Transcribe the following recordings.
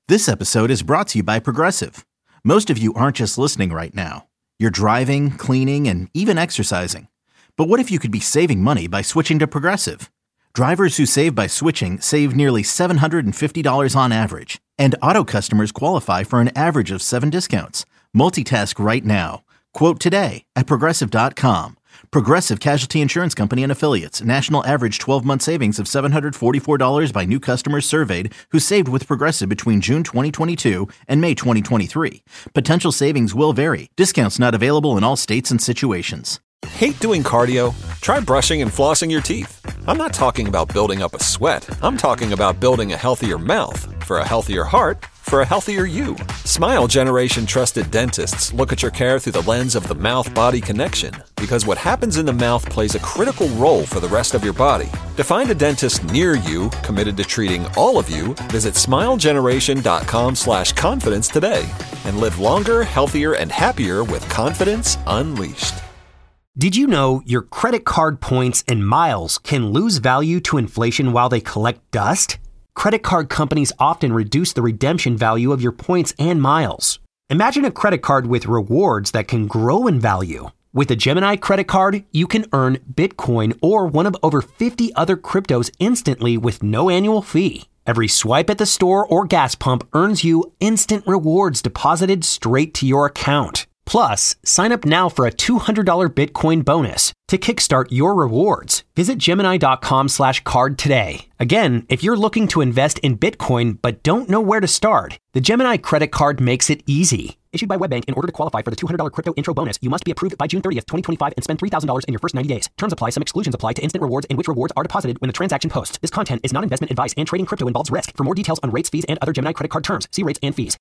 This episode is brought to you by Progressive. Most of you aren't just listening right now. You're driving, cleaning, and even exercising. But what if you could be saving money by switching to Progressive? Drivers who save by switching save nearly $750 on average. And auto customers qualify for an average of 7 discounts. Multitask right now. Quote today at Progressive.com. Progressive Casualty Insurance Company and Affiliates. National average 12-month savings of $744 by new customers surveyed who saved with Progressive between June 2022 and May 2023. Potential savings will vary. Discounts not available in all states and situations. Hate doing cardio? Try brushing and flossing your teeth. I'm not talking about building up a sweat. I'm talking about building a healthier mouth. For a healthier heart, for a healthier you. Smile Generation trusted dentists look at your care through the lens of the mouth-body connection, because what happens in the mouth plays a critical role for the rest of your body. To find a dentist near you committed to treating all of you, visit smilegeneration.com/confidence today and live longer, healthier, and happier with confidence unleashed. Did you know your credit card points and miles can lose value to inflation while they collect dust? Credit card companies often reduce the redemption value of your points and miles. Imagine a credit card with rewards that can grow in value. With a Gemini credit card, you can earn Bitcoin or one of over 50 other cryptos instantly with no annual fee. Every swipe at the store or gas pump earns you instant rewards deposited straight to your account. Plus, sign up now for a $200 Bitcoin bonus to kickstart your rewards. Visit Gemini.com/card today. Again, if you're looking to invest in Bitcoin but don't know where to start, the Gemini credit card makes it easy. Issued by WebBank, in order to qualify for the $200 crypto intro bonus, you must be approved by June 30th, 2025 and spend $3,000 in your first 90 days. Terms apply. Some exclusions apply to instant rewards and which rewards are deposited when the transaction posts. This content is not investment advice and trading crypto involves risk. For more details on rates, fees, and other Gemini credit card terms, see rates and fees.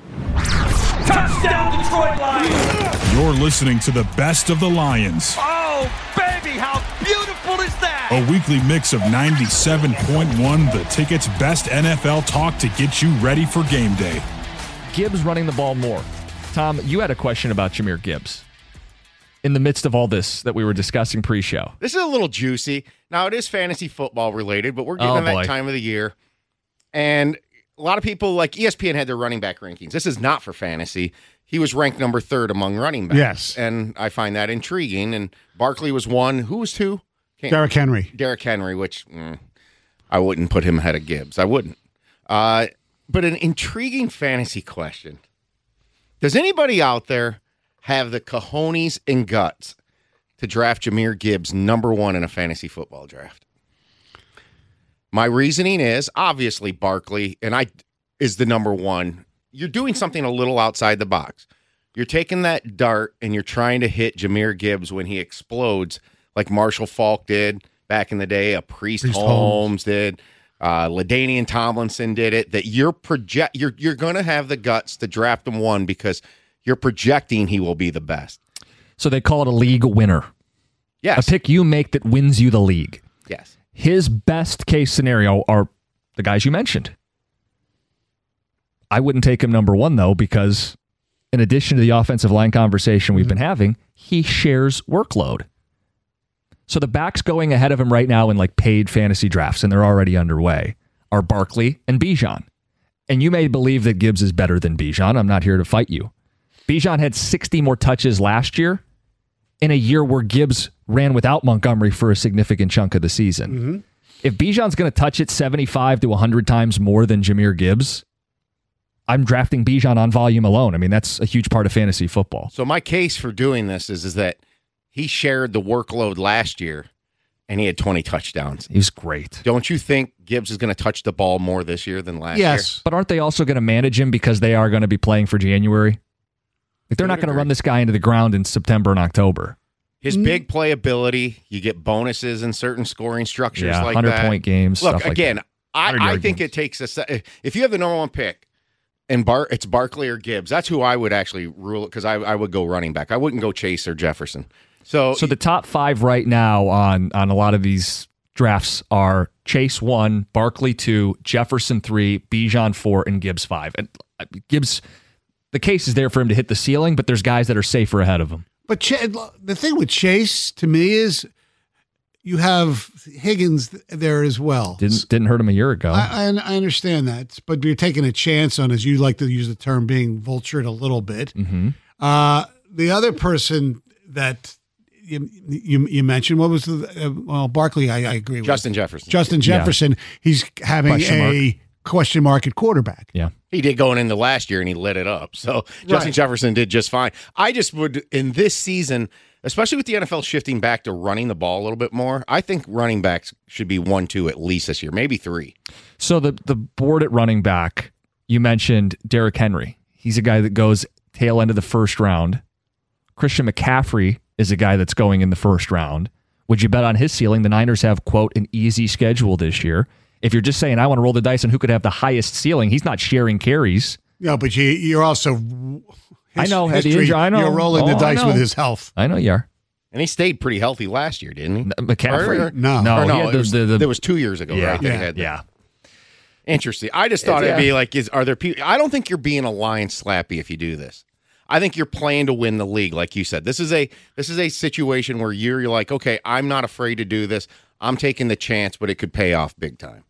Touchdown, Detroit Lions! You're listening to the best of the Lions. Oh, baby, how beautiful is that? A weekly mix of 97.1, the Ticket's best NFL talk to get you ready for game day. Gibbs running the ball more. Tom, you had a question about Jahmyr Gibbs in the midst of all this that we were discussing pre-show. This is a little juicy. Now, it is fantasy football related, but we're getting that time of the year. And a lot of people, like ESPN, had their running back rankings. This is not for fantasy. He was ranked number 3rd among running backs. Yes. And I find that intriguing. And Barkley was 1. Who was 2? Derrick Henry. Derrick Henry, which I wouldn't put him ahead of Gibbs. I wouldn't. But an intriguing fantasy question. Does anybody out there have the cojones and guts to draft Jahmyr Gibbs number 1 in a fantasy football draft? My reasoning is, obviously, Barkley is the number 1. You're doing something a little outside the box. You're taking that dart and you're trying to hit Jahmyr Gibbs when he explodes, like Marshall Faulk did back in the day, Priest Holmes did, LaDainian Tomlinson did it. That you're going to have the guts to draft him 1 because you're projecting he will be the best. So they call it a league winner. Yes. A pick you make that wins you the league. Yes. His best case scenario are the guys you mentioned. I wouldn't take him number 1, though, because in addition to the offensive line conversation we've been having, he shares workload. So the backs going ahead of him right now in like paid fantasy drafts, and they're already underway, are Barkley and Bijan. And you may believe that Gibbs is better than Bijan. I'm not here to fight you. Bijan had 60 more touches last year in a year where Gibbs ran without Montgomery for a significant chunk of the season. Mm-hmm. If Bijan's going to touch it 75 to 100 times more than Jahmyr Gibbs, I'm drafting Bijan on volume alone. I mean, that's a huge part of fantasy football. So my case for doing this is that he shared the workload last year, and he had 20 touchdowns. He's great. Don't you think Gibbs is going to touch the ball more this year than last year? Yes. But aren't they also going to manage him because they are going to be playing for January? Like they're not going to run this guy into the ground in September and October. His big playability, you get bonuses in certain scoring structures like 100-point games. Look, stuff like again, that. I think it takes if you have the number 1 pick, and it's Barkley or Gibbs, that's who I would actually rule it, because I would go running back. I wouldn't go Chase or Jefferson. So the top 5 right now on a lot of these drafts are Chase 1, Barkley 2, Jefferson 3, Bijan 4, and Gibbs 5. And Gibbs, the case is there for him to hit the ceiling, but there's guys that are safer ahead of him. But the thing with Chase, to me, is you have Higgins there as well. Didn't hurt him a year ago. I understand that, but you're taking a chance on, as you like to use the term, being vultured a little bit. Mm-hmm. The other person that you mentioned, what was Barkley? I agree with Justin Jefferson. Justin Jefferson. Yeah. He's having question mark at quarterback. Yeah. He did going into last year, and he lit it up. So Justin Jefferson did just fine. I just would, in this season, especially with the NFL shifting back to running the ball a little bit more, I think running backs should be 1-2 at least this year, maybe 3. So the board at running back, you mentioned Derrick Henry. He's a guy that goes tail end of the first round. Christian McCaffrey is a guy that's going in the first round. Would you bet on his ceiling? The Niners have, quote, an easy schedule this year. If you're just saying, I want to roll the dice on who could have the highest ceiling, he's not sharing carries. No, but you're also... I know. You're rolling the dice with his health. I know you are. And he stayed pretty healthy last year, didn't he? McCaffrey? No. There was 2 years ago, right? Yeah. Interesting. I just thought it'd be like, are there people? I don't think you're being a lion slappy if you do this. I think you're playing to win the league, like you said. This is a situation where you're like, okay, I'm not afraid to do this. I'm taking the chance, but it could pay off big time.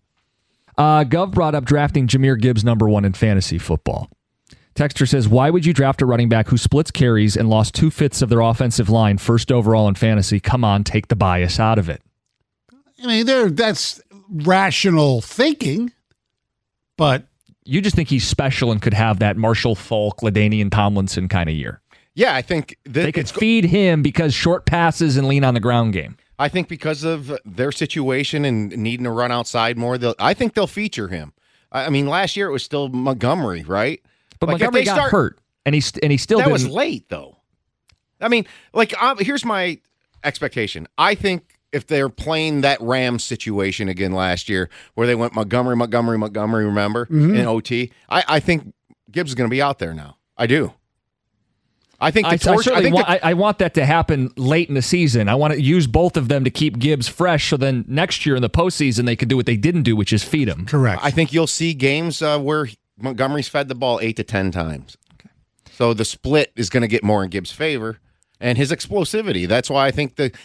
Gov brought up drafting Jahmyr Gibbs #1 in fantasy football. Texter says, why would you draft a running back who splits carries and lost 2/5 of their offensive line first overall in fantasy? Come on, take the bias out of it. I mean, that's rational thinking, but... You just think he's special and could have that Marshall Faulk, LaDainian Tomlinson kind of year. Yeah, I think... They could feed him because short passes and lean on the ground game. I think because of their situation and needing to run outside more, I think they'll feature him. I mean, last year it was still Montgomery, right? But like Montgomery got hurt, and he still that didn't. Was late though. I mean, here's my expectation. I think if they're playing that Rams situation again last year, where they went Montgomery, remember in OT, I think Gibbs is going to be out there now. I do. I think I want that to happen late in the season. I want to use both of them to keep Gibbs fresh, so then next year in the postseason they can do what they didn't do, which is feed him. Correct. I think you'll see games where Montgomery's fed the ball 8 to 10 times. Okay. So the split is going to get more in Gibbs' favor, and his explosivity. That's why I think the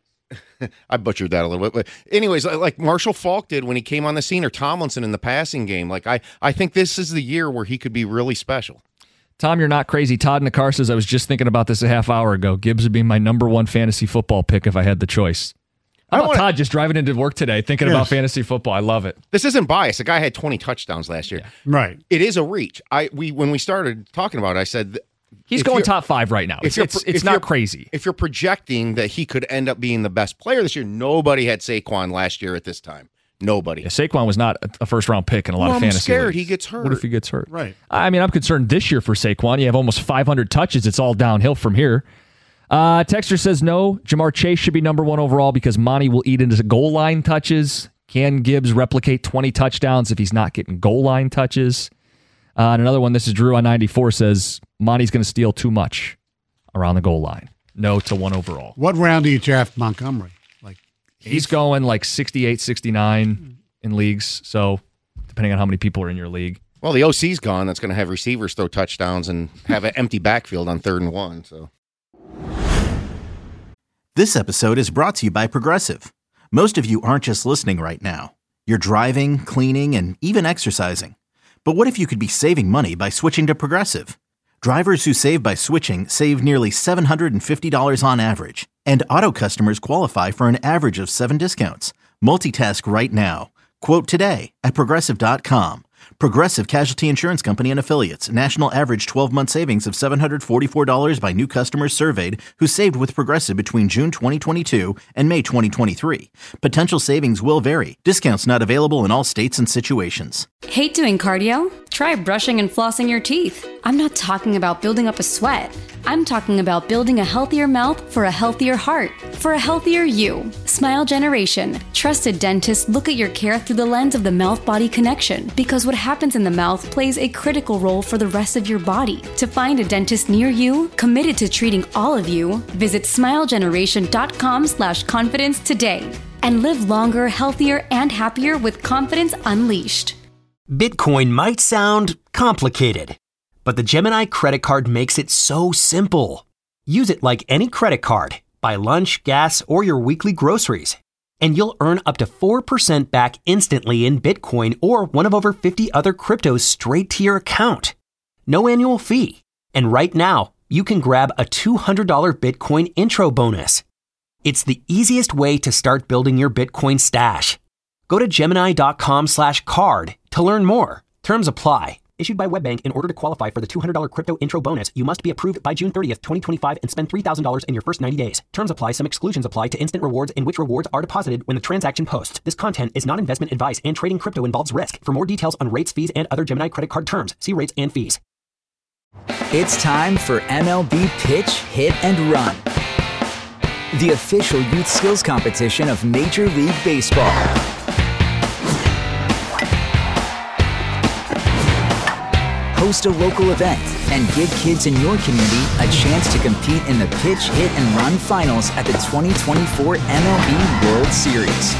I butchered that a little bit. But anyways, like Marshall Faulk did when he came on the scene, or Tomlinson in the passing game. Like I think this is the year where he could be really special. Tom, you're not crazy. Todd Nakar says, I was just thinking about this a half hour ago. Gibbs would be my #1 fantasy football pick if I had the choice. How about Todd just driving into work today thinking about fantasy football? I love it. This isn't bias. The guy had 20 touchdowns last year. Yeah. Right. It is a reach. When we started talking about it, I said... He's going top 5 right now. It's not crazy. If you're projecting that he could end up being the best player this year, nobody had Saquon last year at this time. Nobody. Yeah, Saquon was not a first-round pick in a lot of fantasy I'm scared leagues. He gets hurt. What if he gets hurt? Right. I mean, I'm concerned this year for Saquon. You have almost 500 touches. It's all downhill from here. Texter says, no, Jamar Chase should be #1 overall because Monty will eat into goal line touches. Can Gibbs replicate 20 touchdowns if he's not getting goal line touches? And another one, this is Drew on 94, says, Monty's going to steal too much around the goal line. No to 1 overall. What round do you draft Montgomery? He's going like 68, 69 in leagues, so depending on how many people are in your league. Well, the OC's gone. That's going to have receivers throw touchdowns and have an empty backfield on 3rd and 1. So, this episode is brought to you by Progressive. Most of you aren't just listening right now. You're driving, cleaning, and even exercising. But what if you could be saving money by switching to Progressive? Drivers who save by switching save nearly $750 on average, and auto customers qualify for an average of 7 discounts. Multitask right now. Quote today at Progressive.com. Progressive Casualty Insurance Company and Affiliates. National average 12-month savings of $744 by new customers surveyed who saved with Progressive between June 2022 and May 2023. Potential savings will vary. Discounts not available in all states and situations. Hate doing cardio? Try brushing and flossing your teeth. I'm not talking about building up a sweat. I'm talking about building a healthier mouth for a healthier heart, for a healthier you. Smile Generation. Trusted dentists look at your care through the lens of the mouth-body connection, because what happens in the mouth plays a critical role for the rest of your body. To find a dentist near you, committed to treating all of you, visit smilegeneration.com/confidence today. And live longer, healthier, and happier with confidence unleashed. Bitcoin might sound complicated, but the Gemini credit card makes it so simple. Use it like any credit card. Buy lunch, gas, or your weekly groceries. and you'll earn up to 4% back instantly in Bitcoin or one of over 50 other cryptos straight to your account. No annual fee. And right now, you can grab a $200 Bitcoin intro bonus. It's the easiest way to start building your Bitcoin stash. Go to Gemini.com/card to learn more. Terms apply. Issued by WebBank. In order to qualify for the $200 crypto intro bonus, you must be approved by June 30th, 2025 and spend $3,000 in your first 90 days. Terms apply. Some exclusions apply to instant rewards in which rewards are deposited when the transaction posts. This content is not investment advice and trading crypto involves risk. For more details on rates, fees, and other Gemini credit card terms, see rates and fees. It's time for MLB Pitch, Hit, and Run, the official youth skills competition of Major League Baseball. Host a local event and give kids in your community a chance to compete in the Pitch, Hit, and Run finals at the 2024 MLB World Series.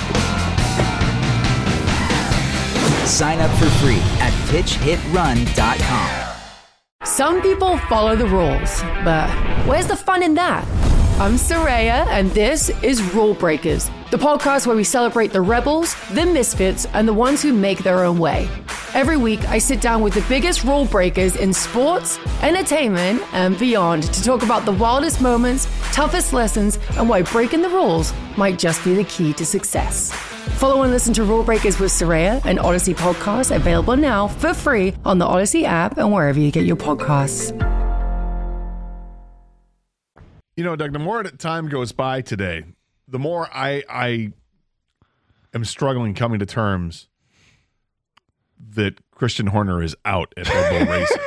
Sign up for free at pitchhitrun.com. Some people follow the rules, but where's the fun in that? I'm Soraya, and this is Rule Breakers, the podcast where we celebrate the rebels, the misfits, and the ones who make their own way. Every week, I sit down with the biggest rule breakers in sports, entertainment, and beyond to talk about the wildest moments, toughest lessons, and why breaking the rules might just be the key to success. Follow and listen to Rule Breakers with Soraya, an Odyssey podcast available now for free on the Odyssey app and wherever you get your podcasts. You know, Doug, the more time goes by today, the more I am struggling coming to terms that Christian Horner is out at Red Bull Racing.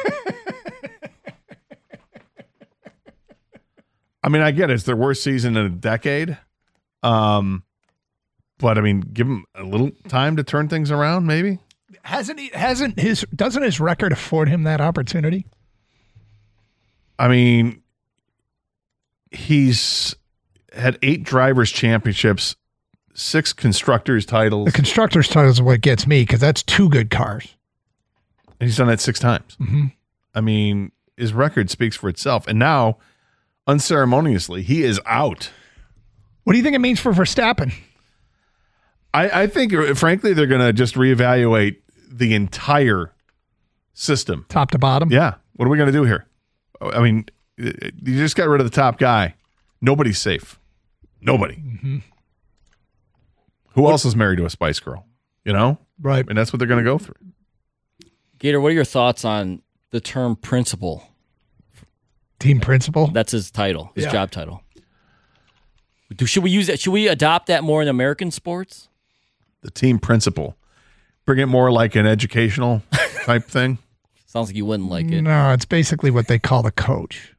I mean, I get it. It's their worst season in a decade. But I mean, give him a little time to turn things around, maybe. Doesn't his record afford him that opportunity? I mean, he's had 8 drivers' championships, 6 constructors' titles. The constructors' titles is what gets me because that's 2 good cars. And he's done that 6 times. Mm-hmm. I mean, his record speaks for itself. And now, unceremoniously, he is out. What do you think it means for Verstappen? I think, frankly, they're going to just reevaluate the entire system. Top to bottom? Yeah. What are we going to do here? I mean, you just got rid of the top guy. Nobody's safe. Nobody. Mm-hmm. Who else is married to a Spice Girl? You know? Right. And that's what they're going to go through. Gator, what are your thoughts on the term principal? Team principal? That's his title, his job title. Should we use that? Should we adopt that more in American sports? The team principal. Bring it more like an educational type thing. Sounds like you wouldn't like it. No, it's basically what they call the coach.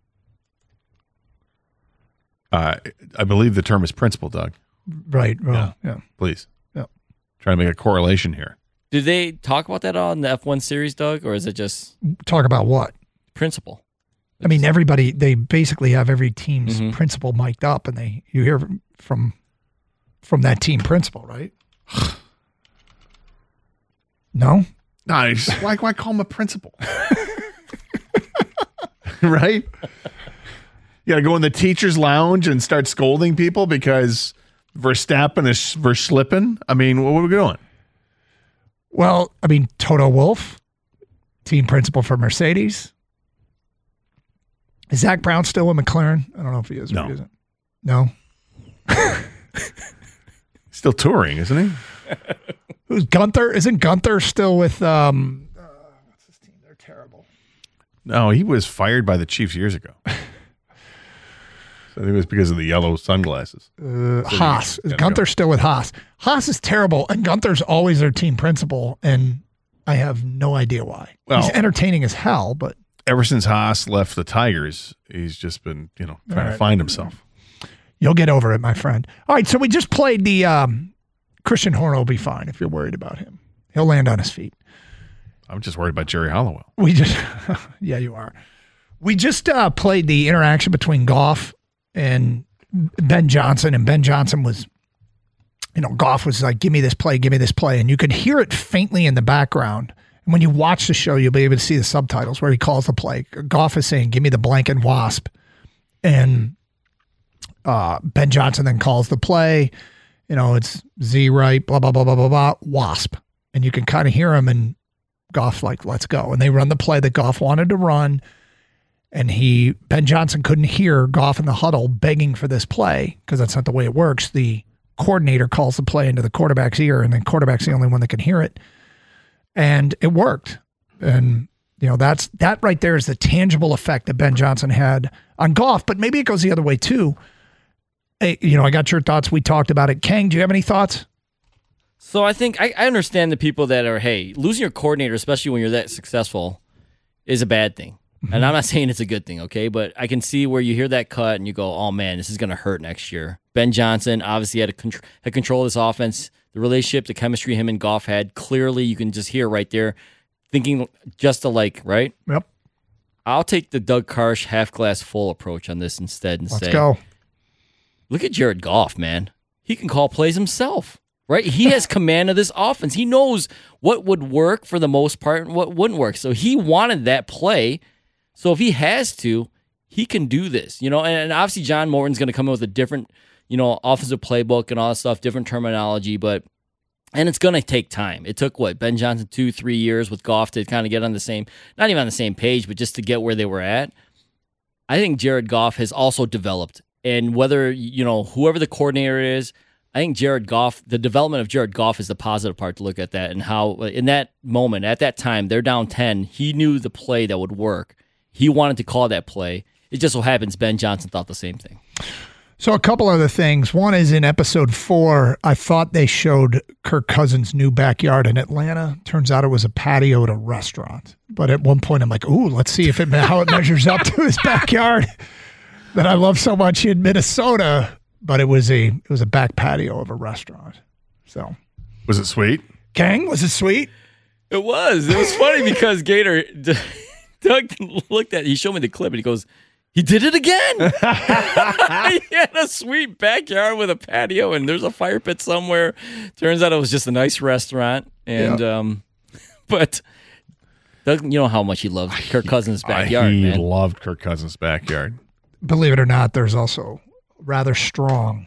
I believe the term is principal, Doug. Right. Well, yeah. Please. Yeah. Trying to make a correlation here. Do they talk about that on the F1 series, Doug, or is it just talk about what? Principal. I mean, everybody, they basically have every team's principal mic'd up, and you hear from that team principal, right? No? Nice. Why call him a principal? Right? You got to go in the teacher's lounge and start scolding people because Verstappen is verslipping? I mean, what are we doing? Well, I mean, Toto Wolff, team principal for Mercedes. Is Zach Brown still with McLaren? I don't know if he is or he isn't. No? Still touring, isn't he? Who's Gunther? Isn't Gunther still with what's his team? They're terrible. No, he was fired by the Chiefs years ago. So I think it was because of the yellow sunglasses. Haas. Is Gunther still with Haas? Haas is terrible, and Gunther's always their team principal, and I have no idea why. Well, he's entertaining as hell, but ever since Haas left the Tigers, he's just been, trying to find himself. You'll get over it, my friend. All right, so we just played the Christian Horner will be fine if you're worried about him. He'll land on his feet. I'm just worried about Jerry Hollowell. Yeah, you are. We just played the interaction between Goff and Ben Johnson, and Ben Johnson was, Goff was like, give me this play, and you could hear it faintly in the background. And when you watch the show, you'll be able to see the subtitles where he calls the play. Goff is saying, give me the blank and wasp. And Ben Johnson then calls the play. it's Z right, blah, blah, blah, blah, blah, blah, wasp. And you can kind of hear him, and Goff like, let's go. And they run the play that Goff wanted to run. And Ben Johnson couldn't hear Goff in the huddle begging for this play because that's not the way it works. The coordinator calls the play into the quarterback's ear, and the quarterback's the only one that can hear it. And it worked. And, that right there is the tangible effect that Ben Johnson had on Goff, but maybe it goes the other way too. Hey, I got your thoughts. We talked about it. Kang, do you have any thoughts? So I think I understand the people that are, hey, losing your coordinator, especially when you're that successful, is a bad thing. And I'm not saying it's a good thing, okay? But I can see where you hear that cut and you go, oh, man, this is going to hurt next year. Ben Johnson obviously had control of this offense. The relationship, the chemistry him and Goff had, clearly you can just hear right there, thinking just alike, right? Yep. I'll take the Doug Karsh half-glass full approach on this instead and Let's go. Look at Jared Goff, man. He can call plays himself, right? He has command of this offense. He knows what would work for the most part and what wouldn't work. So he wanted that play. So if he has to, he can do this, and obviously John Morton's going to come in with a different, offensive playbook and all that stuff, different terminology, and it's going to take time. It took Ben Johnson 2-3 years with Goff to kind of get on the same, not even on the same page, but just to get where they were at. I think Jared Goff has also developed, and whether, whoever the coordinator is, I think Jared Goff, the development of Jared Goff is the positive part to look at that, and how in that moment, at that time, they're down 10, he knew the play that would work. He wanted to call that play. It just so happens Ben Johnson thought the same thing. So a couple other things. One is in episode 4, I thought they showed Kirk Cousins' new backyard in Atlanta. Turns out it was a patio at a restaurant. But at one point I'm like, ooh, let's see how it measures up to his backyard that I love so much in Minnesota. But it was a back patio of a restaurant. So was it sweet? Kang, was it sweet? It was. It was funny because Gator Doug looked at it. He showed me the clip and he goes, he did it again. He had a sweet backyard with a patio and there's a fire pit somewhere. Turns out it was just a nice restaurant. And but Doug, you know how much he loves Kirk Cousins' backyard. He man. loved Kirk Cousins' backyard. Believe it or not, there's also rather strong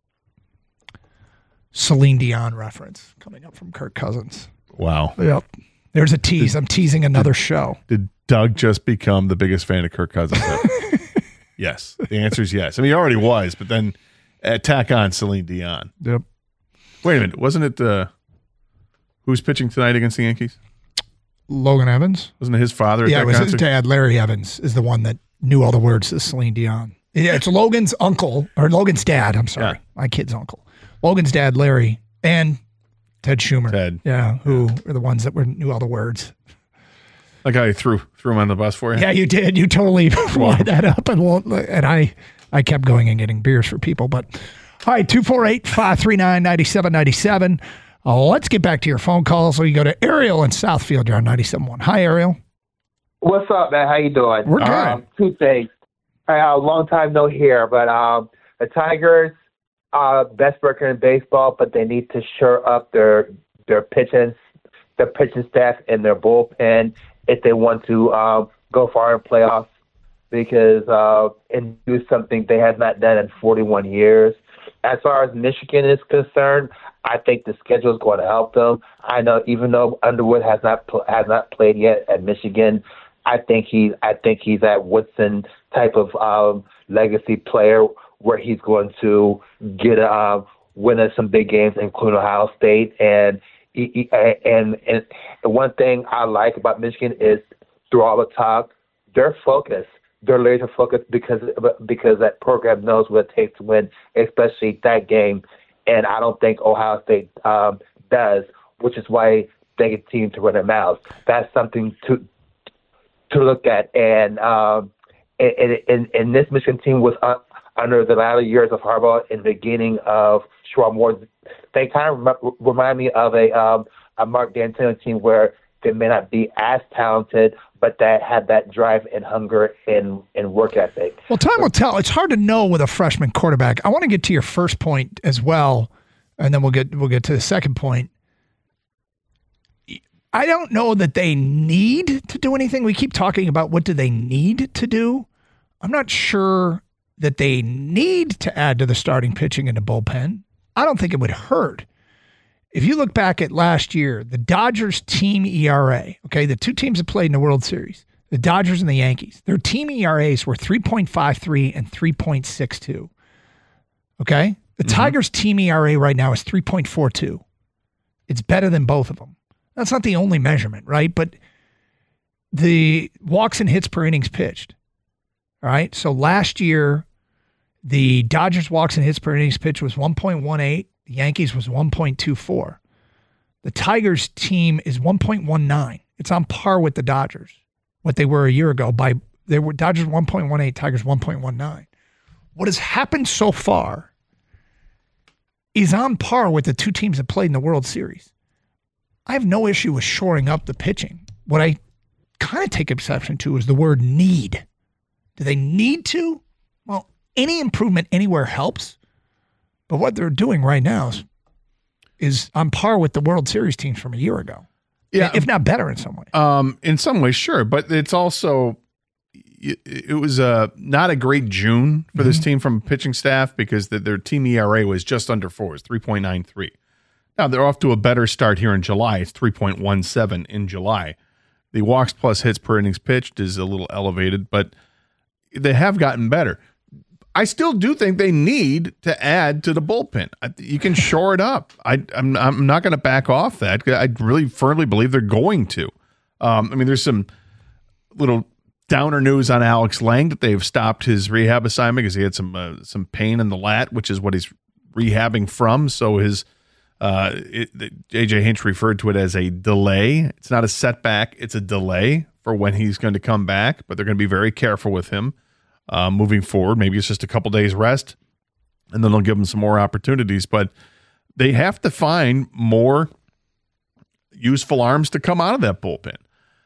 Celine Dion reference coming up from Kirk Cousins. Wow. Yep. There's a tease. I'm teasing another show. Did Doug just become the biggest fan of Kirk Cousins? Yes. The answer is yes. I mean, he already was, but then tack on Celine Dion. Yep. Wait a minute. Wasn't it who's pitching tonight against the Yankees? Logan Evans. Wasn't it his father at that it was concert? his dad. Larry Evans is the one that knew all the words to Celine Dion. Yeah, it's Logan's uncle, or Logan's dad. I'm sorry. Yeah. My kid's uncle. Logan's dad, Larry, and Ted Schumer. Ted. Yeah, who are the ones that knew all the words. Like how he threw him on the bus for you? Yeah, you did. You totally lined that up. And I kept going and getting beers for people. But, all right, 248-539-9797. Let's get back to your phone calls. So you go to Ariel in Southfield. You're on 97.1. Hi, Ariel. What's up, man? How you doing? We're good. Two things. A long time no hear, but the Tigers, best record in baseball, but they need to shore up their pitching staff and their bullpen if they want to go far in playoffs, because and do something they have not done in 41 years. As far as Michigan is concerned, I think the schedule is going to help them. I know, even though Underwood has not played yet at Michigan, I think he's that Woodson type of legacy player where he's going to get win some big games, including Ohio State. And one thing I like about Michigan is through all the talk, they're focused. They're laser focused because that program knows what it takes to win, especially that game. And I don't think Ohio State does, which is why they continue to run their mouths. That's something to look at. And this Michigan team was under the latter years of Harbaugh and the beginning of Sherrod Moore. They kind of remind me of a Mark D'Antoni team where they may not be as talented, but that had that drive and hunger and work ethic. Well, time will tell. It's hard to know with a freshman quarterback. I want to get to your first point as well, and then we'll get to the second point. I don't know that they need to do anything. We keep talking about what do they need to do. I'm not sure that they need to add to the starting pitching in the bullpen. I don't think it would hurt. If you look back at last year, the Dodgers team ERA, okay, the two teams that played in the World Series, the Dodgers and the Yankees, their team ERAs were 3.53 and 3.62. Okay? The Tigers team ERA right now is 3.42. It's better than both of them. That's not the only measurement, right? But the walks and hits per innings pitched. All right? So last year, the Dodgers walks and hits per innings pitched was 1.18. The Yankees was 1.24. The Tigers team is 1.19. It's on par with the Dodgers, what they were a year ago. They were Dodgers 1.18, Tigers 1.19. What has happened so far is on par with the two teams that played in the World Series. I have no issue with shoring up the pitching. What I kind of take exception to is the word need. Do they need to? Well, any improvement anywhere helps. But what they're doing right now is on par with the World Series teams from a year ago. Yeah, if not better in some way. In some ways, sure. But it's also, it was not a great June for this team from pitching staff because their team ERA was just under 4. It's 3.93. Now, they're off to a better start here in July. It's 3.17 in July. The walks plus hits per innings pitched is a little elevated, but they have gotten better. I still do think they need to add to the bullpen. You can shore it up. I'm not going to back off that. I really firmly believe they're going to. I mean, there's some little downer news on Alex Lang that they've stopped his rehab assignment because he had some pain in the lat, which is what he's rehabbing from. So his AJ Hinch referred to it as a delay. It's not a setback. It's a delay for when he's going to come back, but they're going to be very careful with him. Moving forward, maybe it's just a couple days rest, and then they'll give them some more opportunities. But they have to find more useful arms to come out of that bullpen.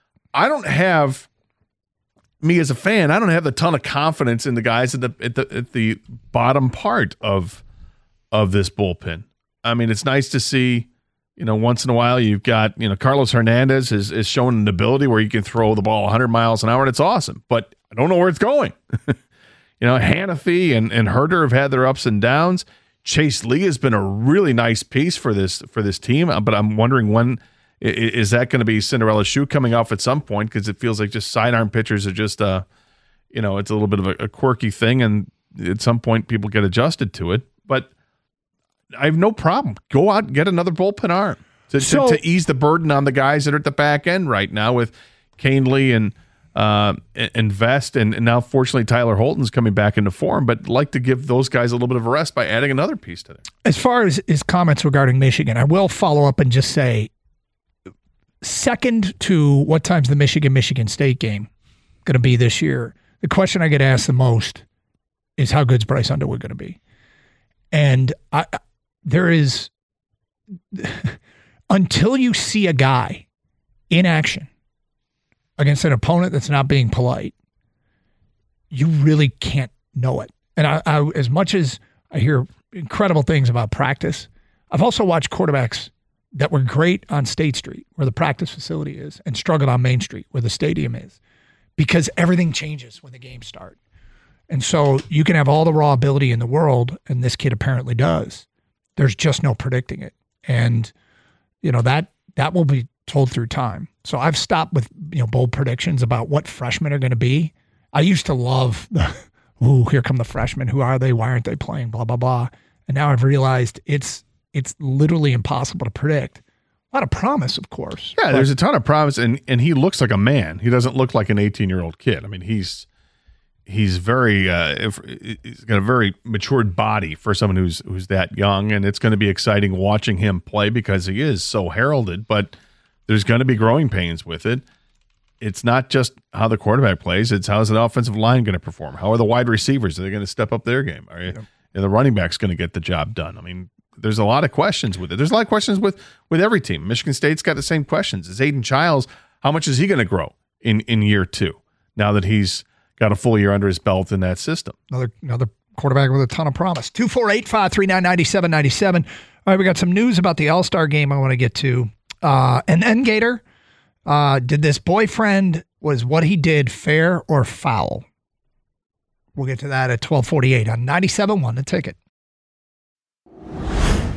Me as a fan, I don't have a ton of confidence in the guys at the bottom part of this bullpen. I mean, it's nice to see, once in a while you've got, Carlos Hernandez is showing an ability where he can throw the ball 100 miles an hour, and it's awesome. But I don't know where it's going. Hanafi and Herder have had their ups and downs. Chase Lee has been a really nice piece for this team, but I'm wondering when is that going to be Cinderella's shoe coming off at some point, because it feels like just sidearm pitchers are just, it's a little bit of a quirky thing, and at some point people get adjusted to it. But I have no problem. Go out and get another bullpen arm to ease the burden on the guys that are at the back end right now with Canely and Vest, and now fortunately Tyler Holton's coming back into form, but like to give those guys a little bit of a rest by adding another piece to it. As far as his comments regarding Michigan, I will follow up and just say, second to what time's the Michigan State game going to be this year, the question I get asked the most is how good's Bryce Underwood going to be? And there is, until you see a guy in action against an opponent that's not being polite, you really can't know it. And I as much as I hear incredible things about practice, I've also watched quarterbacks that were great on State Street, where the practice facility is, and struggled on Main Street, where the stadium is, because everything changes when the games start. And so you can have all the raw ability in the world, and this kid apparently does. There's just no predicting it. And, that will be told through time. So I've stopped with bold predictions about what freshmen are going to be. I used to love here come the freshmen. Who are they? Why aren't they playing? Blah, blah, blah. And now I've realized it's literally impossible to predict. A lot of promise, of course. Yeah, there's a ton of promise, and he looks like a man. He doesn't look like an 18-year-old kid. I mean, he's very he's got a very matured body for someone who's that young, and it's going to be exciting watching him play because he is so heralded, but there's going to be growing pains with it. It's not just how the quarterback plays, it's how's the offensive line going to perform? How are the wide receivers? Are they going to step up their game? Are the running backs going to get the job done? I mean, there's a lot of questions with it. There's a lot of questions with every team. Michigan State's got the same questions. Is Aiden Childs, how much is he going to grow in year 2 now that he's got a full year under his belt in that system? Another quarterback with a ton of promise. 248-539-9797. All right, we got some news about the All-Star game I want to get to. And then Gator, did this boyfriend, was what he did fair or foul? We'll get to that at 12:48 on 97.1 The Ticket.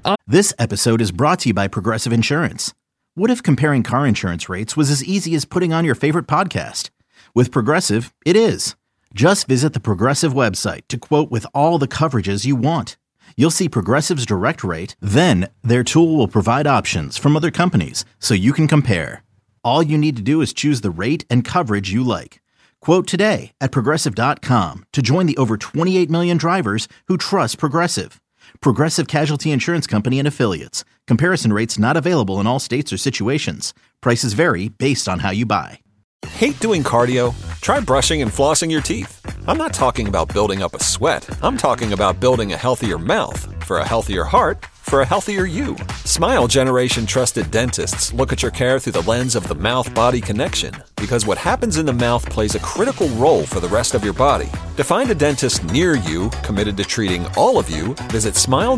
This episode is brought to you by Progressive Insurance. What if comparing car insurance rates was as easy as putting on your favorite podcast? With Progressive, it is. Just visit the Progressive website to quote with all the coverages you want. You'll see Progressive's direct rate, then their tool will provide options from other companies so you can compare. All you need to do is choose the rate and coverage you like. Quote today at Progressive.com to join the over 28 million drivers who trust Progressive. Progressive Casualty Insurance Company and Affiliates. Comparison rates not available in all states or situations. Prices vary based on how you buy. Hate doing cardio? Try brushing and flossing your teeth. I'm not talking about building up a sweat. I'm talking about building a healthier mouth for a healthier heart for a healthier you. Smile Generation trusted dentists look at your care through the lens of the mouth-body connection, because what happens in the mouth plays a critical role for the rest of your body. To find a dentist near you committed to treating all of you, visit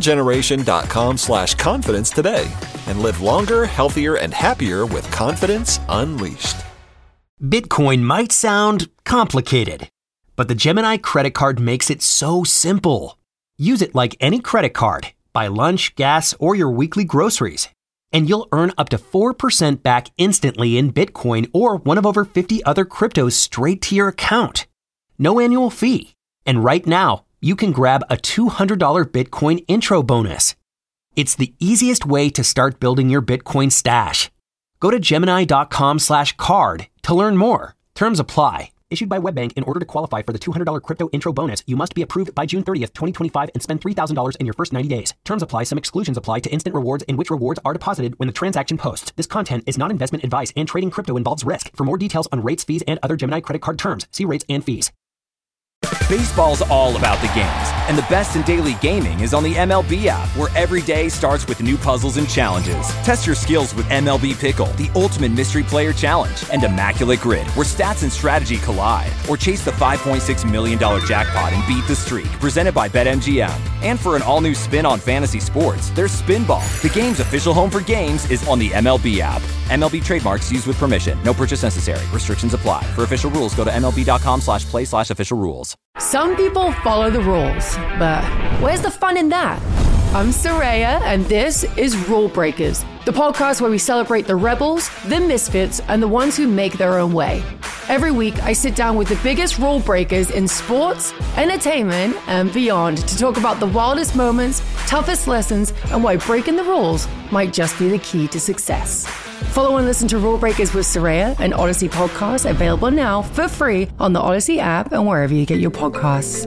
smilegeneration.com/confidence today and live longer, healthier, and happier with confidence unleashed. Bitcoin might sound complicated, but the Gemini credit card makes it so simple. Use it like any credit card. Buy lunch, gas, or your weekly groceries, and you'll earn up to 4% back instantly in Bitcoin or one of over 50 other cryptos straight to your account. No annual fee. And right now, you can grab a $200 Bitcoin intro bonus. It's the easiest way to start building your Bitcoin stash. Go to Gemini.com/card to learn more. Terms apply. Issued by WebBank. In order to qualify for the $200 crypto intro bonus, you must be approved by June 30th, 2025 and spend $3,000 in your first 90 days. Terms apply. Some exclusions apply to instant rewards in which rewards are deposited when the transaction posts. This content is not investment advice and trading crypto involves risk. For more details on rates, fees, and other Gemini credit card terms, see rates and fees. Baseball's all about the games, and the best in daily gaming is on the MLB app, where every day starts with new puzzles and challenges. Test your skills with MLB Pickle, the ultimate mystery player challenge, and Immaculate Grid, where stats and strategy collide. Or chase the $5.6 million jackpot and beat the streak, presented by BetMGM. And for an all-new spin on fantasy sports, there's Spinball. The game's official home for games is on the MLB app. MLB trademarks used with permission. No purchase necessary. Restrictions apply. For official rules, go to MLB.com/play/official rules. Some people follow the rules, but where's the fun in that? I'm Soraya, and this is Rule Breakers, the podcast where we celebrate the rebels, the misfits, and the ones who make their own way. Every week, I sit down with the biggest rule breakers in sports, entertainment, and beyond to talk about the wildest moments, toughest lessons, and why breaking the rules might just be the key to success. Follow and listen to Rule Breakers with Soraya, an Odyssey podcast available now for free on the Odyssey app and wherever you get your podcasts.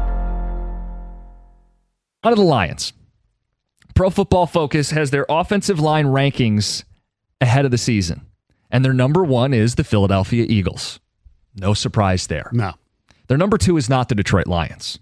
On to the Lions. Pro Football Focus has their offensive line rankings ahead of the season, and their number one is the Philadelphia Eagles. No surprise there. No. Their number two is not the Detroit Lions.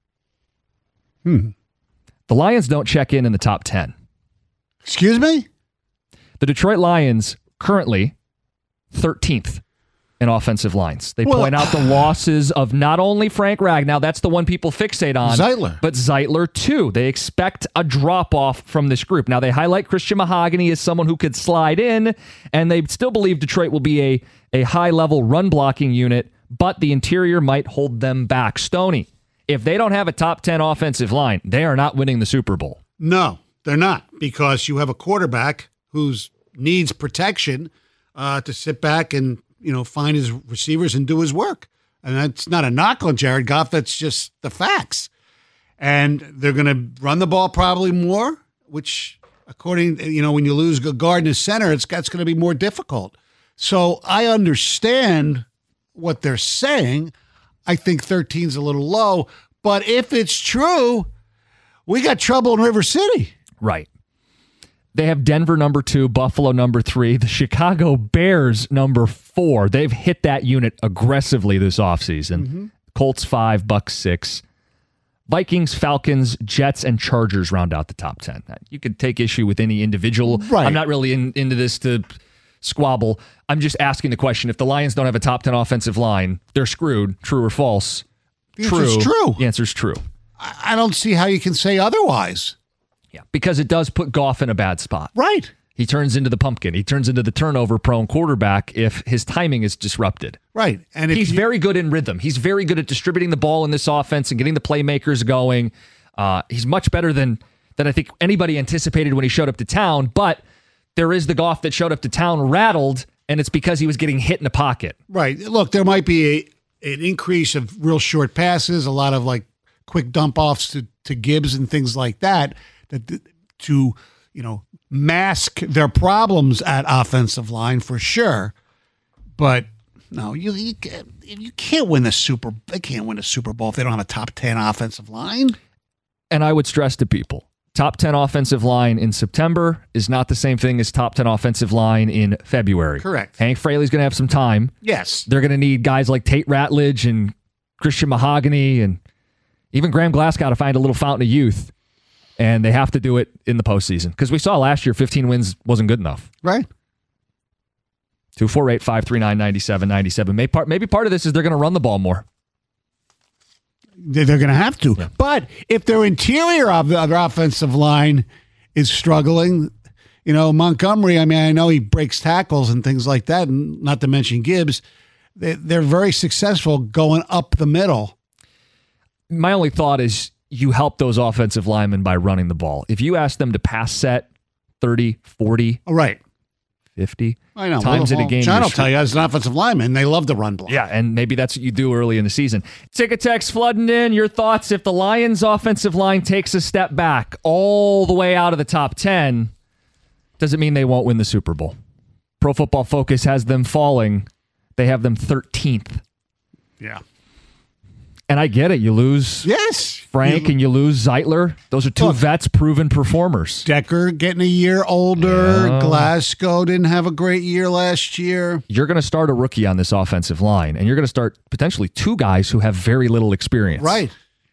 The Lions don't check in the top 10. Excuse me? The Detroit Lions currently 13th in offensive lines. They point out the losses of not only Frank Ragnow, that's the one people fixate on, Zeitler. But Zeitler too. They expect a drop-off from this group. Now, they highlight Christian Mahogany as someone who could slide in, and they still believe Detroit will be a high-level run-blocking unit, but the interior might hold them back. Stoney, if they don't have a top 10 offensive line, they are not winning the Super Bowl. No, they're not, because you have a quarterback who's needs protection to sit back and, find his receivers and do his work. And that's not a knock on Jared Goff. That's just the facts. And they're going to run the ball probably more, which according, when you lose a guard in the center, that's going to be more difficult. So I understand what they're saying. I think 13 is a little low, but if it's true, we got trouble in River City. Right. They have Denver number 2, Buffalo number 3, the Chicago Bears number 4. They've hit that unit aggressively this offseason. Colts 5, Bucks 6. Vikings, Falcons, Jets, and Chargers round out the top 10. You could take issue with any individual. Right. I'm not really into this to squabble. I'm just asking the question, if the Lions don't have a top 10 offensive line, they're screwed. True or false? The answer's true. The answer's true. I don't see how you can say otherwise. Yeah, because it does put Goff in a bad spot. Right. He turns into the pumpkin. He turns into the turnover-prone quarterback if his timing is disrupted. Right. And if he's very good in rhythm. He's very good at distributing the ball in this offense and getting the playmakers going. He's much better than than I think anybody anticipated when he showed up to town. But there is the Goff that showed up to town rattled, and it's because he was getting hit in the pocket. Right. Look, there might be an increase of real short passes, a lot of like quick dump offs to Gibbs and things like that to mask their problems at offensive line for sure. But no, you can't win the Super. They can't win a Super Bowl if they don't have a top 10 offensive line. And I would stress to people, top 10 offensive line in September is not the same thing as top 10 offensive line in February. Correct. Hank Fraley's going to have some time. Yes. They're going to need guys like Tate Ratledge and Christian Mahogany and even Graham Glasgow to find a little fountain of youth. And they have to do it in the postseason. Because we saw last year 15 wins wasn't good enough. Right. 248-539-9797. Maybe part of this is they're going to run the ball more. They're going to have to. Yeah. But if their interior of the offensive line is struggling, Montgomery, I know he breaks tackles and things like that, and not to mention Gibbs, they're very successful going up the middle. My only thought is you help those offensive linemen by running the ball. If you ask them to pass set 30, 40, right, 50 I know. times in a game. John will tell you, as an offensive lineman, they love to run block. Yeah, and maybe that's what you do early in the season. Ticket text flooding in. Your thoughts if the Lions' offensive line takes a step back all the way out of the top 10, does it mean they won't win the Super Bowl? Pro Football Focus has them falling. They have them 13th. Yeah. And I get it. You lose Frank and you lose Zeitler. Those are two vets, proven performers. Decker getting a year older. Yeah. Glasgow didn't have a great year last year. You're going to start a rookie on this offensive line, and you're going to start potentially two guys who have very little experience. Right.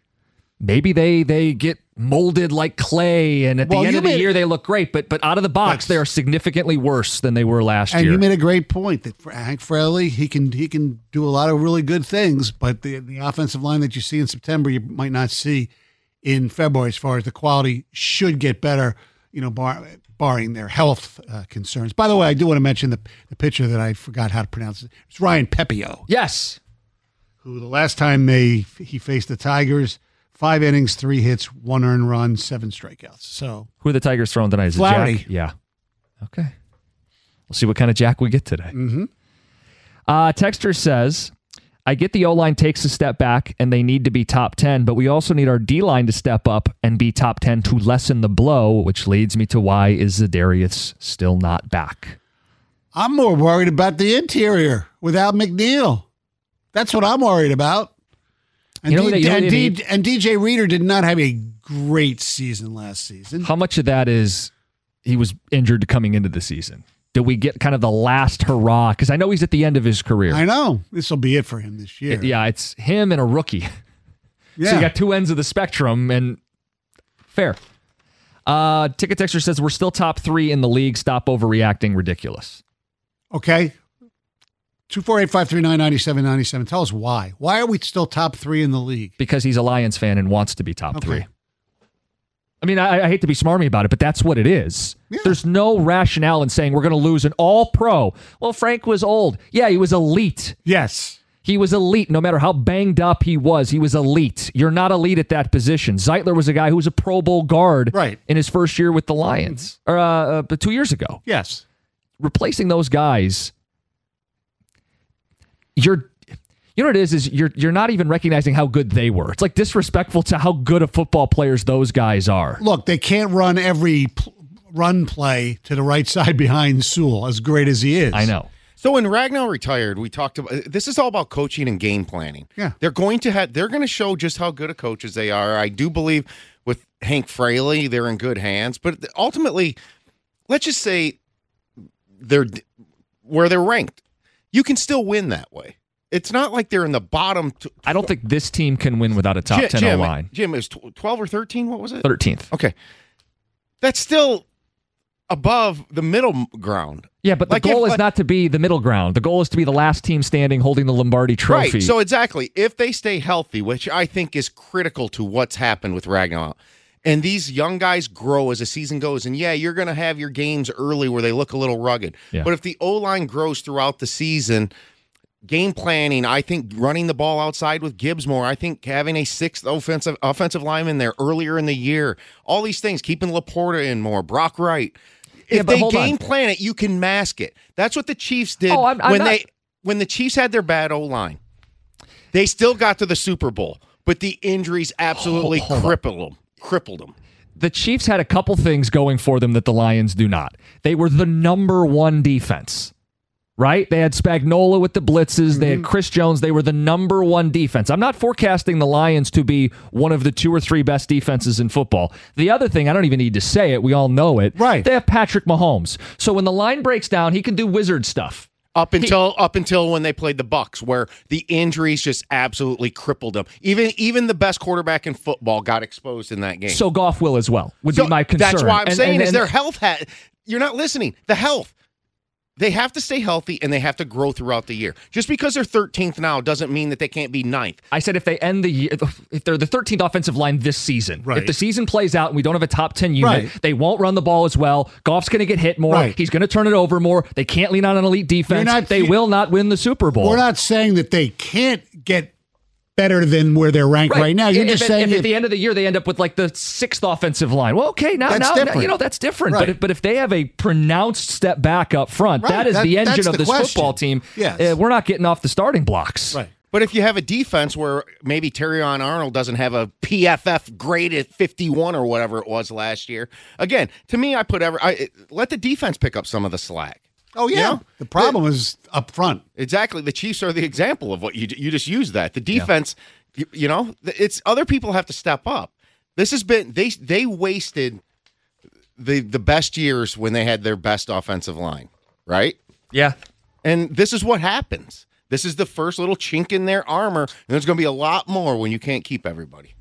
Maybe they get molded like clay, and at the end of the year they look great, but out of the box they are significantly worse than they were last year. And you made a great point that Hank Fraley, he can do a lot of really good things, but the offensive line that you see in September you might not see in February as far as the quality should get better, barring their health concerns. By the way, I do want to mention the pitcher that I forgot how to pronounce it. It's Ryan Pepio. Yes. Who the last time he faced the Tigers, 5 innings, 3 hits, 1 earned run, 7 strikeouts. So who are the Tigers throwing tonight? Is it Jack? Yeah. Okay. We'll see what kind of Jack we get today. Mm-hmm. Texter says, I get the O-line takes a step back and they need to be top 10, but we also need our D-line to step up and be top 10 to lessen the blow, which leads me to why is Za'Darius still not back? I'm more worried about the interior without McNeil. That's what I'm worried about. And, and DJ Reader did not have a great season last season. How much of that is he was injured coming into the season? Did we get kind of the last hurrah? Because I know he's at the end of his career. I know. This will be it for him this year. It's him and a rookie. Yeah. So you got two ends of the spectrum, and fair. Ticket Texter says we're still top 3 in the league. Stop overreacting. Ridiculous. Okay. 248-539-9797. Tell us why. Why are we still top 3 in the league? Because he's a Lions fan and wants to be top 3. I mean, I hate to be smarmy about it, but that's what it is. Yeah. There's no rationale in saying we're going to lose an all-pro. Well, Frank was old. Yeah, he was elite. Yes. He was elite. No matter how banged up he was elite. You're not elite at that position. Zeitler was a guy who was a Pro Bowl guard in his first year with the Lions, or 2 years ago. Yes. Replacing those guys... You know what it is you're not even recognizing how good they were. It's like disrespectful to how good of football players those guys are. Look, they can't run every run play to the right side behind Sewell, as great as he is. I know. So when Ragnow retired, we talked about this is all about coaching and game planning. Yeah, they're going to show just how good of coaches they are. I do believe with Hank Fraley, they're in good hands. But ultimately, let's just say where they're ranked. You can still win that way. It's not like they're in the bottom. I don't think this team can win without a top 10 O-line. Jim, it was 12 or 13? What was it? 13th. Okay. That's still above the middle ground. Yeah, but the goal is not to be the middle ground. The goal is to be the last team standing holding the Lombardi Trophy. Right. So exactly. If they stay healthy, which I think is critical to what's happened with Ragnow, and these young guys grow as the season goes. And, you're going to have your games early where they look a little rugged. Yeah. But if the O-line grows throughout the season, game planning. I think running the ball outside with Gibbs more. I think having a sixth offensive lineman there earlier in the year. All these things, keeping Laporta in more, Brock Wright. If they game plan it, you can mask it. That's what the Chiefs did when the Chiefs had their bad O-line. They still got to the Super Bowl, but the injuries absolutely crippled them. The Chiefs had a couple things going for them that the Lions do not. They were the number one defense, right? They had Spagnuolo with the blitzes. They had Chris Jones. They were the number one defense. I'm not forecasting the Lions to be one of the 2 or 3 best defenses in football. The other thing, I don't even need to say it. We all know it. Right. They have Patrick Mahomes. So when the line breaks down, he can do wizard stuff. Up until when they played the Bucs, where the injuries just absolutely crippled them. Even the best quarterback in football got exposed in that game. So Goff will as well, would be my concern. That's why I'm saying is their health. You're not listening. The health. They have to stay healthy, and they have to grow throughout the year. Just because they're 13th now doesn't mean that they can't be 9th. I said if they end the year, if they're the 13th offensive line this season, right. If the season plays out and we don't have a top 10 unit, they won't run the ball as well. Goff's going to get hit more. Right. He's going to turn it over more. They can't lean on an elite defense. They will not win the Super Bowl. We're not saying that they can't get better than where they're ranked right now. You're just saying if at the end of the year they end up with like the 6th offensive line. Well, okay, now that's different. Right. But if they have a pronounced step back up front, that is the engine of this football team. Yes. We're not getting off the starting blocks. Right. But if you have a defense where maybe Terrion Arnold doesn't have a PFF grade at 51 or whatever it was last year, again, to me, let the defense pick up some of the slack. Oh, yeah. You know? The problem is up front. Exactly. The Chiefs are the example of what you just used that. The defense, it's other people have to step up. This has been, they wasted the best years when they had their best offensive line, right? Yeah. And this is what happens. This is the first little chink in their armor, and there's going to be a lot more when you can't keep everybody.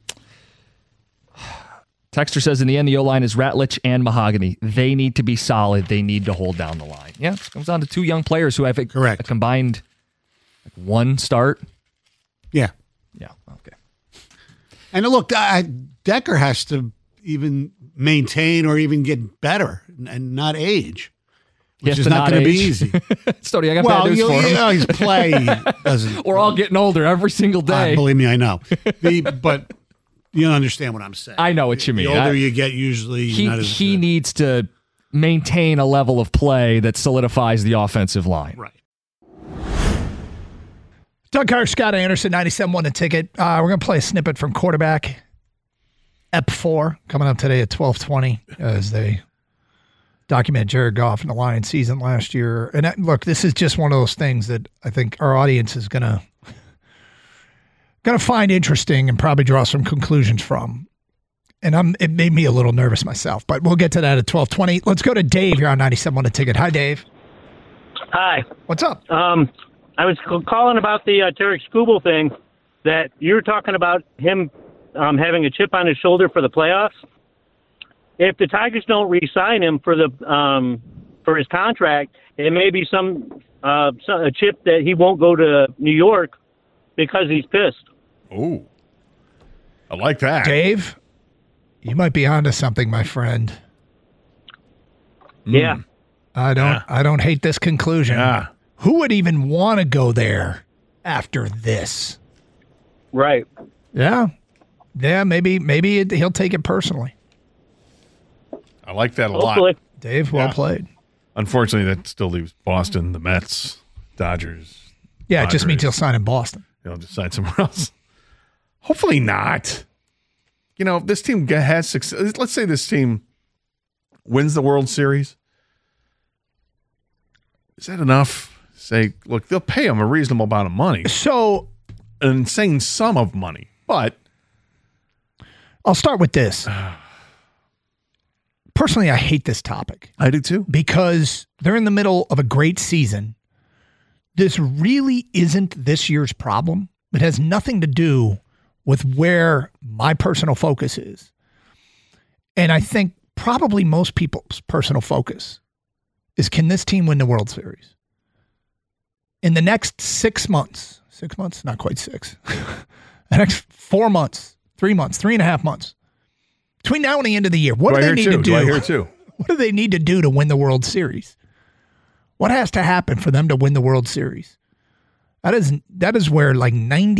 Texter says, in the end, the O-line is Ratlich and Mahogany. They need to be solid. They need to hold down the line. Yeah, it comes down to 2 young players who have a combined 1 start. Yeah. Yeah, okay. And look, Decker has to even maintain or even get better and not age, which is not going to be easy. Stody, I got bad news for him. His play doesn't. We're all getting older every single day. Believe me, I know. But you don't understand what I'm saying. I know what you mean. The older you get, usually he needs to maintain a level of play that solidifies the offensive line. Right. Doug Carr, Scott Anderson, 97-1 a ticket. We're going to play a snippet from quarterback Ep 4 coming up today at 12:20 as they document Jared Goff in the Lions season last year. And look, this is just one of those things that I think our audience is going to find interesting and probably draw some conclusions from. And it made me a little nervous myself, but we'll get to that at 12:20. Let's go to Dave here on 97.1 a ticket. Hi, Dave. Hi. What's up? I was calling about the Tarek Skubal thing that you were talking about him having a chip on his shoulder for the playoffs. If the Tigers don't re-sign him for his contract, it may be a chip that he won't go to New York because he's pissed. Oh, I like that. Dave, you might be onto something, my friend. Yeah. I don't hate this conclusion. Yeah. Who would even want to go there after this? Right. Yeah. Yeah, maybe he'll take it personally. I like that a Hopefully. lot. Dave, well played. Unfortunately, that still leaves Boston, the Mets, Dodgers. Yeah, it just means he'll sign in Boston. He'll just sign somewhere else. Hopefully not. If this team has success, let's say this team wins the World Series. Is that enough? Say, look, they'll pay him a reasonable amount of money. So, an insane sum of money. But I'll start with this. Personally, I hate this topic. I do too. Because they're in the middle of a great season. This really isn't this year's problem. It has nothing to do with where my personal focus is. And I think probably most people's personal focus is, can this team win the World Series? In the next 6 months, not quite 6, the next 4 months, 3 months, 3.5 months, between now and the end of the year, what do they need to do? I hear too. What do they need to do to win the World Series? What has to happen for them to win the World Series? That is where like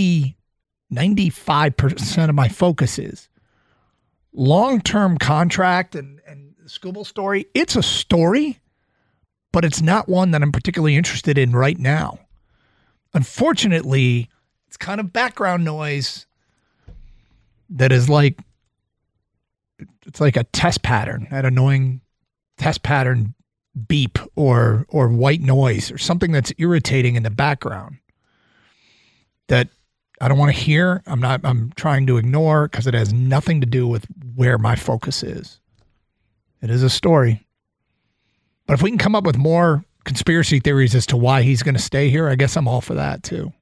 95% of my focus is. Long-term contract and the Skubal story, it's a story, but it's not one that I'm particularly interested in right now. Unfortunately, it's kind of background noise that is like, it's like a test pattern, that annoying test pattern beep or white noise or something that's irritating in the background that I don't want to hear. I'm trying to ignore because it has nothing to do with where my focus is. It is a story. But if we can come up with more conspiracy theories as to why he's going to stay here, I guess I'm all for that too.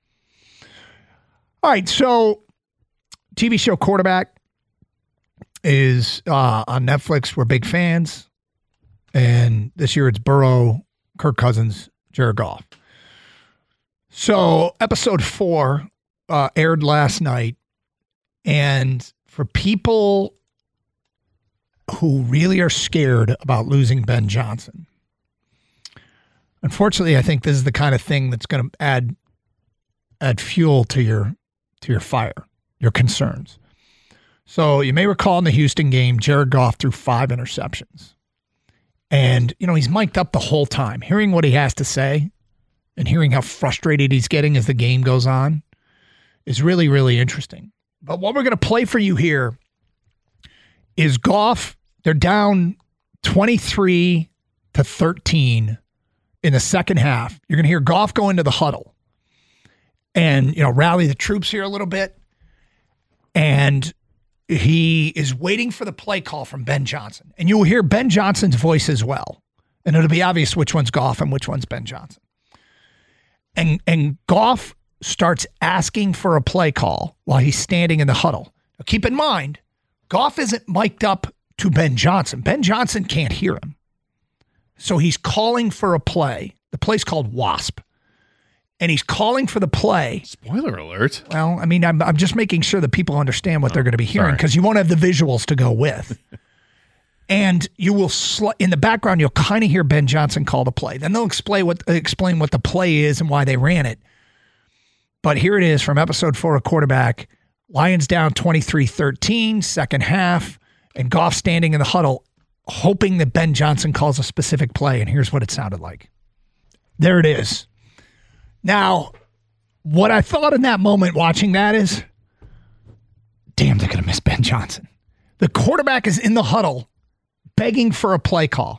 All right, so TV show Quarterback is on Netflix. We're big fans. And this year it's Burrow, Kirk Cousins, Jared Goff. So episode 4 aired last night. And for people who really are scared about losing Ben Johnson, unfortunately, I think this is the kind of thing that's going to add fuel to your fire, your concerns. So you may recall in the Houston game, Jared Goff threw 5 interceptions. And, he's mic'd up the whole time. Hearing what he has to say and hearing how frustrated he's getting as the game goes on is really, really interesting. But what we're going to play for you here is Goff. They're down 23-13 in the second half. You're going to hear Goff go into the huddle and, rally the troops here a little bit. And he is waiting for the play call from Ben Johnson. And you will hear Ben Johnson's voice as well. And it'll be obvious which one's Goff and which one's Ben Johnson. And Goff starts asking for a play call while he's standing in the huddle. Now keep in mind, Goff isn't mic'd up to Ben Johnson. Ben Johnson can't hear him. So he's calling for a play. The play's called Wasp. And he's calling for the play. Spoiler alert. Well, I'm just making sure that people understand what they're going to be hearing because you won't have the visuals to go with. And you will, in the background, you'll kind of hear Ben Johnson call the play. Then they'll explain what the play is and why they ran it. But here it is from episode 4 of Quarterback. Lions down 23-13, second half, and Goff standing in the huddle, hoping that Ben Johnson calls a specific play. And here's what it sounded like. There it is. Now, what I thought in that moment watching that is, damn, they're going to miss Ben Johnson. The quarterback is in the huddle begging for a play call.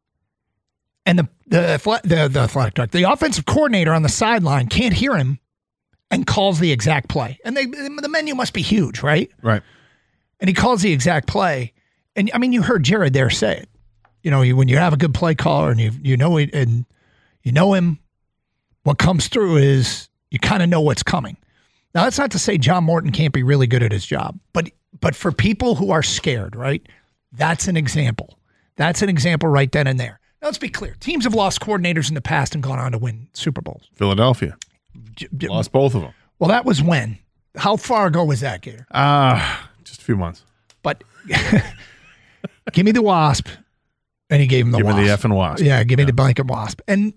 And the athletic director, the offensive coordinator on the sideline can't hear him and calls the exact play. And the menu must be huge, right? Right. And he calls the exact play. And, you heard Jared there say it. When you have a good play caller and you know it and you know him, what comes through is you kind of know what's coming. Now, that's not to say John Morton can't be really good at his job, but for people who are scared, right, that's an example. That's an example right then and there. Now, let's be clear. Teams have lost coordinators in the past and gone on to win Super Bowls. Philadelphia. Lost both of them. Well, that was when? How far ago was that, Gator? Just a few months. But give me the Wasp, and he gave him the Wasp. Give me the effing Wasp. Yeah, give me the blanket Wasp. And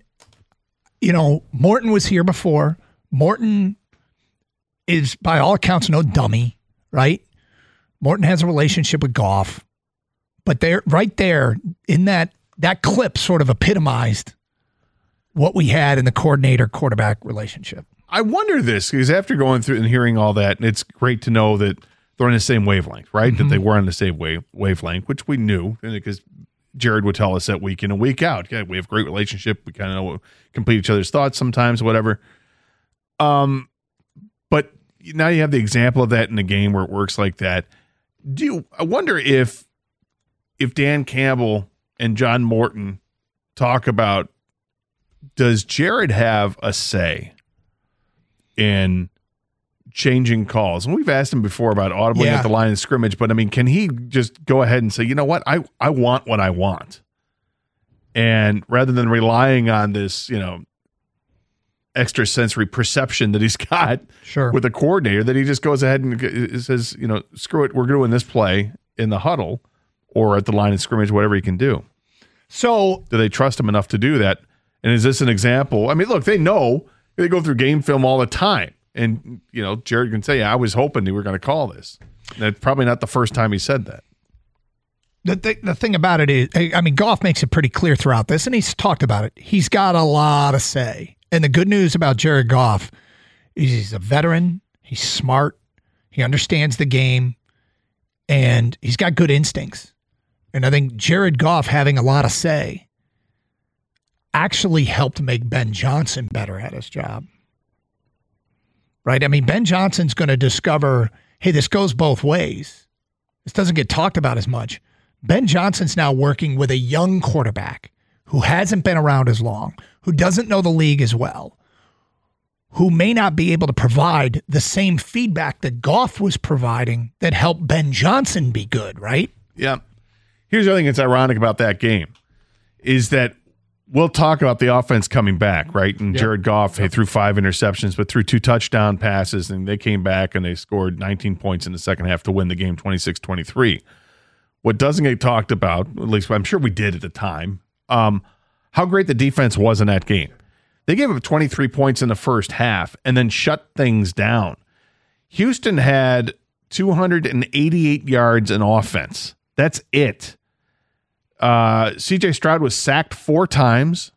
Morton was here before. Morton is, by all accounts, no dummy, right? Morton has a relationship with Goff. But right there in that clip sort of epitomized what we had in the coordinator-quarterback relationship. I wonder this, because after going through and hearing all that, it's great to know that they're on the same wavelength, right? Mm-hmm. That they were on the same wavelength, which we knew, because Jared would tell us that week in and week out. Yeah, we have a great relationship. We kind of know, complete each other's thoughts sometimes, whatever. But now you have the example of that in a game where it works like that. I wonder if Dan Campbell and John Morton talk about, does Jared have a say in changing calls? And we've asked him before about audibling at the line of scrimmage, but can he just go ahead and say, you know what, I want what I want? And rather than relying on this, extrasensory perception that he's got with a coordinator, that he just goes ahead and says, screw it, we're doing this play in the huddle or at the line of scrimmage, whatever he can do. So do they trust him enough to do that? And is this an example? Look, they know They go through game film all the time. And, Jared can say, I was hoping they were going to call this. That's probably not the first time he said that. The thing about it is, Goff makes it pretty clear throughout this, and he's talked about it. He's got a lot to say. And the good news about Jared Goff is he's a veteran, he's smart, he understands the game, and he's got good instincts. And I think Jared Goff having a lot to say actually helped make Ben Johnson better at his job. Right? Ben Johnson's going to discover, hey, this goes both ways. This doesn't get talked about as much. Ben Johnson's now working with a young quarterback who hasn't been around as long, who doesn't know the league as well, who may not be able to provide the same feedback that Goff was providing that helped Ben Johnson be good, right? Yeah. Here's the other thing that's ironic about that game is that we'll talk about the offense coming back, right? And Jared Goff threw 5 interceptions, but threw 2 touchdown passes, and they came back and they scored 19 points in the second half to win the game 26-23. What doesn't get talked about, at least I'm sure we did at the time, how great the defense was in that game. They gave up 23 points in the first half and then shut things down. Houston had 288 yards in offense. That's it. C.J. Stroud was sacked 4 times.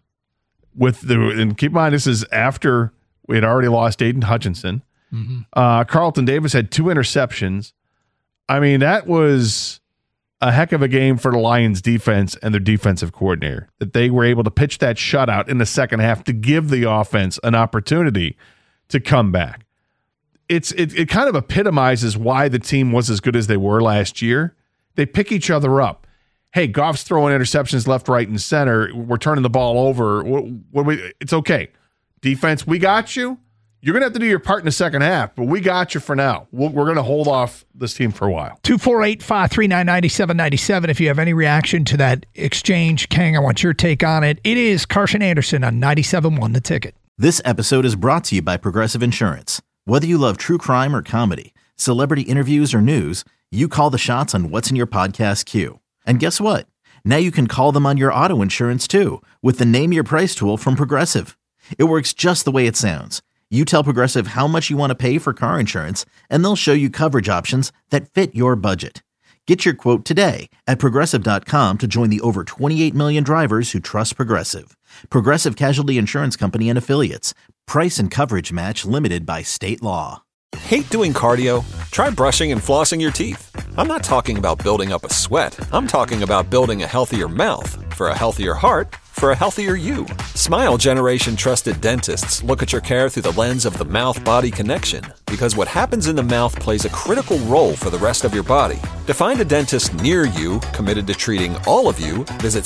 And keep in mind, this is after we had already lost Aiden Hutchinson. Mm-hmm. Carlton Davis had 2 interceptions. That was a heck of a game for the Lions defense and their defensive coordinator, that they were able to pitch that shutout in the second half to give the offense an opportunity to come back. It kind of epitomizes why the team was as good as they were last year. They pick each other up. Hey, Goff's throwing interceptions left, right, and center. We're turning the ball over. It's okay. Defense, we got you. You're going to have to do your part in the second half, but we got you for now. We're going to hold off this team for a while. 248-539-9797. If you have any reaction to that exchange, Kang, I want your take on it. It is Carson Anderson on 97.1 The Ticket. This episode is brought to you by Progressive Insurance. Whether you love true crime or comedy, celebrity interviews or news, you call the shots on what's in your podcast queue. And guess what? Now you can call them on your auto insurance too with the Name Your Price tool from Progressive. It works just the way it sounds. You tell Progressive how much you want to pay for car insurance, and they'll show you coverage options that fit your budget. Get your quote today at Progressive.com to join the over 28 million drivers who trust Progressive. Progressive Casualty Insurance Company and Affiliates. Price and coverage match limited by state law. Hate doing cardio? Try brushing and flossing your teeth. I'm not talking about building up a sweat. I'm talking about building a healthier mouth. For a healthier heart, for a healthier you. Smile Generation trusted dentists look at your care through the lens of the mouth-body connection, because what happens in the mouth plays a critical role for the rest of your body. To find a dentist near you committed to treating all of you, visit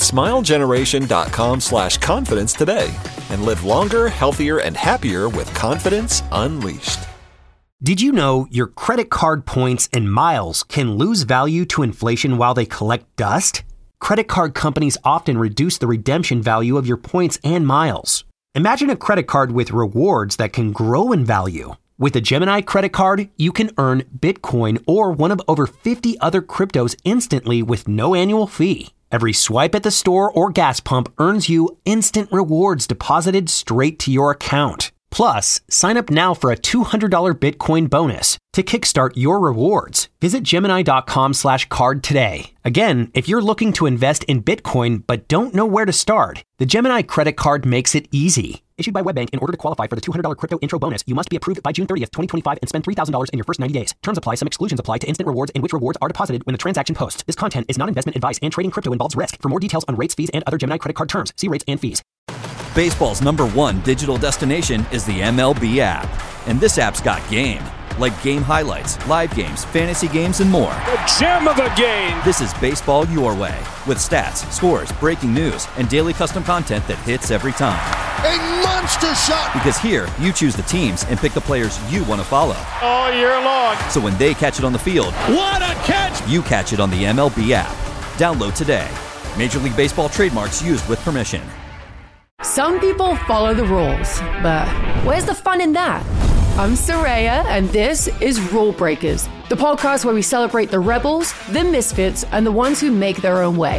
smilegeneration.com/confidence today and live longer, healthier, and happier with confidence unleashed. Did you know your credit card points and miles can lose value to inflation while they collect dust? Credit card companies often reduce the redemption value of your points and miles. Imagine a credit card with rewards that can grow in value. With a Gemini credit card, you can earn Bitcoin or one of over 50 other cryptos instantly with no annual fee. Every swipe at the store or gas pump earns you instant rewards deposited straight to your account. Plus, sign up now for a $200 Bitcoin bonus. To kickstart your rewards, visit Gemini.com/card today. Again, if you're looking to invest in Bitcoin but don't know where to start, the Gemini credit card makes it easy. Issued by WebBank, in order to qualify for the $200 crypto intro bonus, you must be approved by June 30th, 2025 and spend $3,000 in your first 90 days. Terms apply. Some exclusions apply to instant rewards in which rewards are deposited when the transaction posts. This content is not investment advice and trading crypto involves risk. For more details on rates, fees, and other Gemini credit card terms, see rates and fees. Baseball's #1 digital destination is the MLB app. And this app's got game. Like game highlights, live games, fantasy games, and more. The gem of the game! This is baseball your way. With stats, scores, breaking news, and daily custom content that hits every time. A monster shot! Because here, you choose the teams and pick the players you want to follow. All year long. So when they catch it on the field, what a catch! You catch it on the MLB app. Download today. Major League Baseball trademarks used with permission. Some people follow the rules, but where's the fun in that? I'm Saraya, and this is Rule Breakers, the podcast where we celebrate the rebels, the misfits, and the ones who make their own way.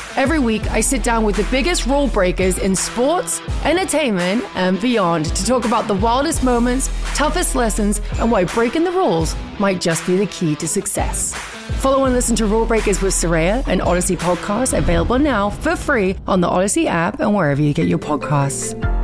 Every week, I sit down with the biggest rule breakers in sports, entertainment, and beyond to talk about the wildest moments, toughest lessons, and why breaking the rules might just be the key to success. Follow and listen to Rule Breakers with Soraya, an Odyssey podcast available now for free on the Odyssey app and wherever you get your podcasts.